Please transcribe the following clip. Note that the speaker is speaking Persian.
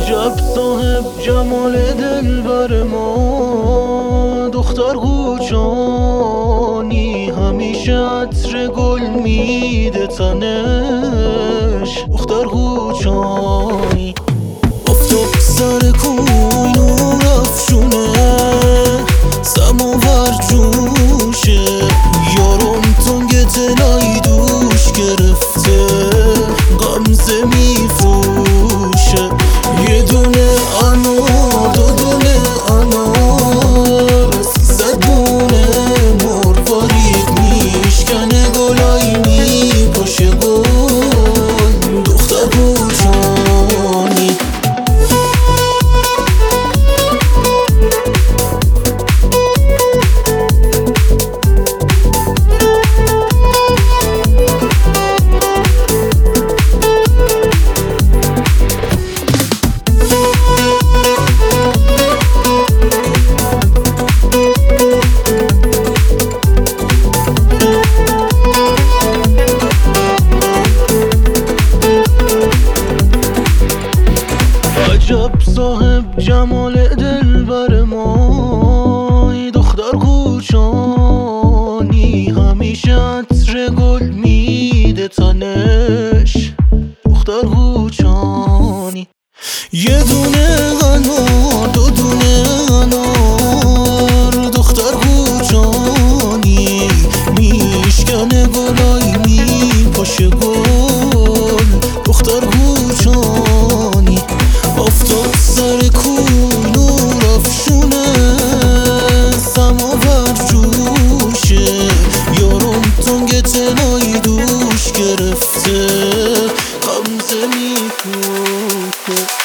عجب صاحب جمال دلبر ما، دختر قوچانی همیشه عطر گل میده تنش. دختر قوچانی آفتاب سر کوی نور افشونه، سماور جوشه، یارم تنگ تلای دوش گرفته، غمزه میفروشه. یه دونه انار، دو دونه انار، 300 دونه مروارید میشکنه، گلای میپاشه گل. دختر قوچانی عجب صاحب جمال دلبر ما، دختر قوچانی همیشه عطر گل میده تنش. دختر قوچانی یه دونه انار، دو دونه انار، دختر قوچانی میشکنه گلای میپاشه گل. دختر قوچانی آفتاب سر کوی نور افشونه، سماور جوشه، یارم تنگ تلای دوش گرفته، غمزه میپوشه.